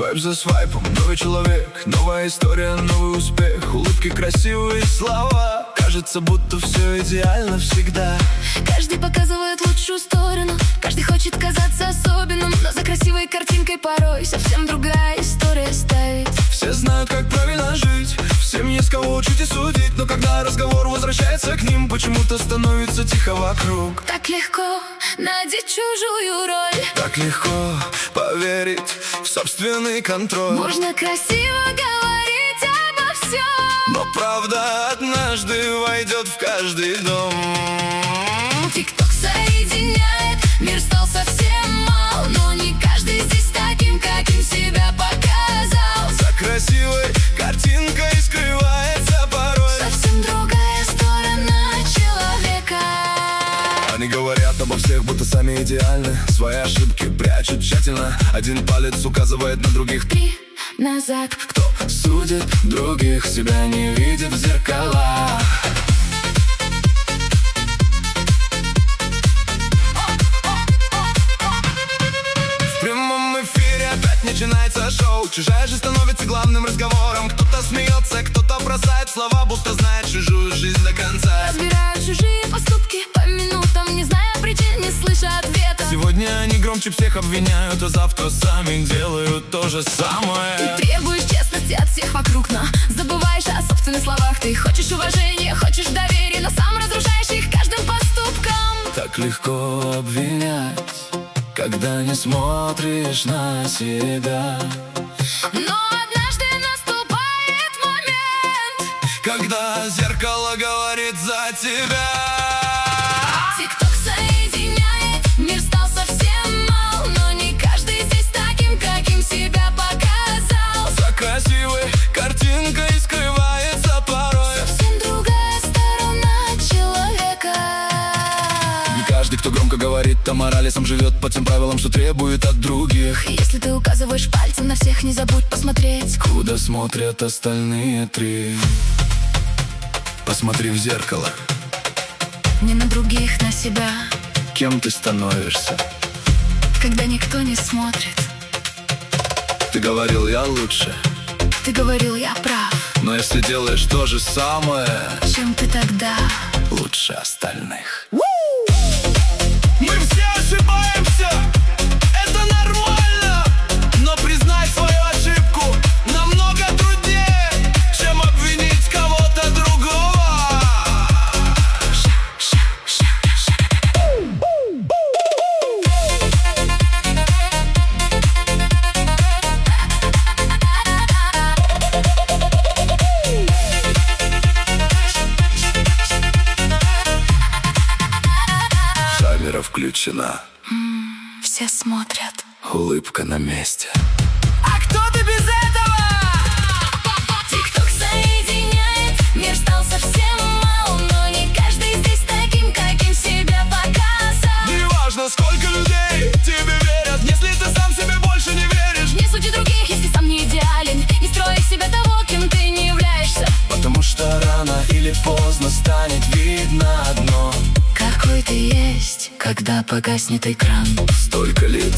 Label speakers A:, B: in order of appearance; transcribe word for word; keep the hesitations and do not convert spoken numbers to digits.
A: Свайп за свайпом, новый человек, новая история, новый успех. Улыбки, красивые слова, кажется, будто все идеально всегда.
B: Каждый показывает лучшую сторону, каждый хочет казаться особенным, но за красивой картинкой порой совсем другая история стоит.
A: Все знают, как правильно жить, всем есть кого учить и судить, но когда разговор возвращается к ним, почему-то становится тихо вокруг.
B: Так легко надеть чужую роль,
A: так легко поверить в собственный контроль.
B: Можно красиво говорить обо всем,
A: но правда однажды войдет в каждый дом.
B: Тик-ток соединяет, мир стал совсем мал, но не каждый здесь таким, каким себя показал.
A: За красивой картинкой скрывается порой
B: совсем другая сторона человека.
A: Они говорят обо всех, будто сами идеальны, свои ошибки прячут тщательно. Один палец указывает на других.
B: Три назад.
A: Кто судит других, себя не видит в зеркалах. В прямом эфире опять начинается шоу. Чужая же становится главным разговором. Кто-то смеется, кто-то бросает слова, будто знает чужую жизнь до конца.
B: Разбирают чужие поступки по минутам, не зная причин, не слыша ответа.
A: Сегодня они громче всех обвиняют, а завтра сами делают то же самое.
B: Ты требуешь честности от всех вокруг, но забываешь о собственных словах. Ты хочешь уважения, хочешь доверия, но сам разрушаешь их каждым поступком.
A: Так легко обвинять, когда не смотришь на себя.
B: Но однажды наступает момент,
A: когда зеркало говорит за тебя.
B: Тик-ток соединяет, мир стал совсем мал, но не каждый здесь таким, каким себя показал.
A: За красивой картинкой скрывается порой
B: совсем другая сторона человека.
A: Не каждый, кто громко говорит о морали, сам живет по тем правилам, что требует от других.
B: Если ты указываешь пальцем на всех, не забудь посмотреть,
A: куда смотрят остальные три. Посмотри в зеркало.
B: Не на других, на себя.
A: Кем ты становишься,
B: когда никто не смотрит?
A: Ты говорил, я лучше.
B: Ты говорил, я прав.
A: Но если делаешь то же самое,
B: чем ты тогда
A: лучше остальных. Мы все ошибаемся, это нормально, но признай свою ошибку намного труднее, чем обвинить кого-то другого. Камера включена.
B: М-м, все смотрят.
A: Улыбка на месте.
B: А кто ты без этого? Тик-ток соединяет, мир стал совсем мал, но не каждый здесь таким, каким себя показал.
A: Неважно, сколько людей тебе верят, если ты сам себе больше не веришь.
B: Не суди других, если сам не идеален. Не строй из себя того, кем ты не являешься.
A: Потому что рано или поздно станет видно одно:
B: какой ты есть, когда погаснет экран.
A: Столько лет